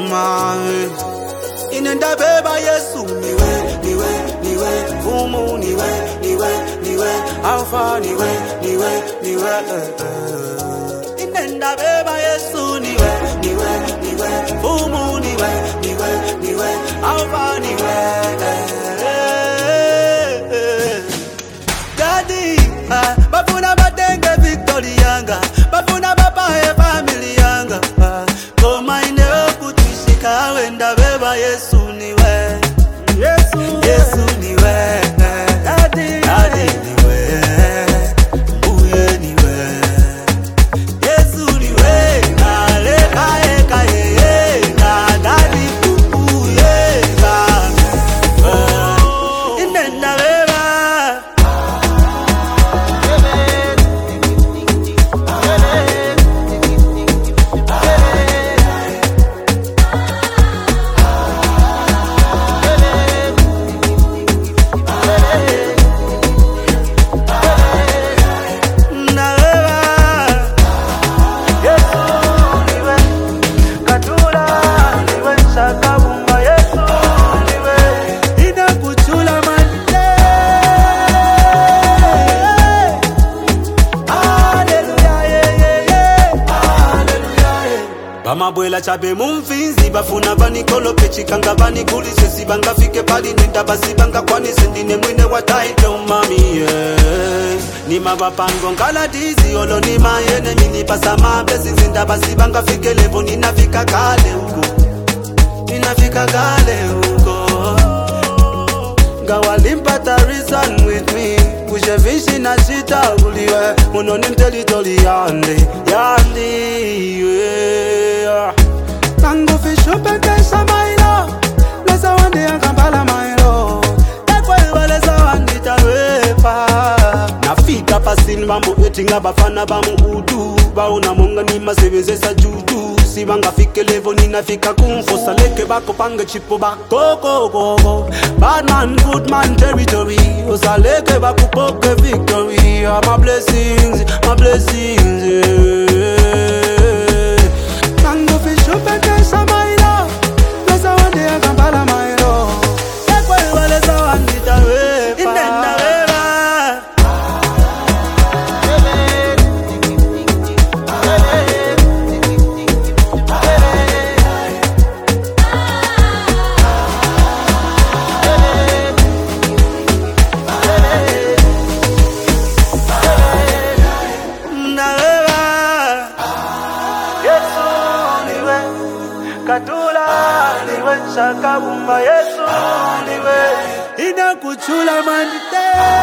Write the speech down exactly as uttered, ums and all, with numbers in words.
mami. Inenda beba Yesu niwe, niwe, niwe, fumu niwe, niwe, niwe, alfa niwe, niwe, niwe, uh. Inenda beba Yesu niwe, niwe, niwe, fumu niwe, niwe, niwe, alfa niwe, uh. Daddy, uh, bafuna batenge victory yanga, bafuna bapahe family yanga, uh. Koma ineo kutishika wenda beba Yesu niwe, Yesu, Yesu niwe, Daddy, Daddy niwe, uye niwe, Yesu niwe, na leka eka ye, na Daddy uye ka, uh, inenda beba. Bamabwela chabe mumfinzi bafuna banikolo pechikanga banikulise sibanga fike pali nenda basibanga kwani sendine mwine wa title mami yeah. Ni mabapango ngaladizi olo ni mayene mini pasama blessings nenda basibanga fike levo ninafika kale huko ninafika kale huko Gawalimpata reason with me Kushe vishi na shita uliwe Muno nimteli toli yandi Yandi yeah. Tango fishu pekesha mailo Lesa wandi ya kampala mailo Tekwa iwa lesa wandi tarwepa Nafika pasini mambo etinga bafana bamu udu Bauna munga ni masebeze sa juju Sibanga fike levo ninafika kumfosa leke bako pange chipo bako go go go Bad man, good man territory Osa leke bako poke victory oh, my blessings, my blessings yeah. Tango fishu peke sa mailo Lesa wande ya kampala mailo Tekwa iwa lesa wandi tawepa Inenda wewa Katula niwe shaka bumba Yesu niwe ina kuchula mandite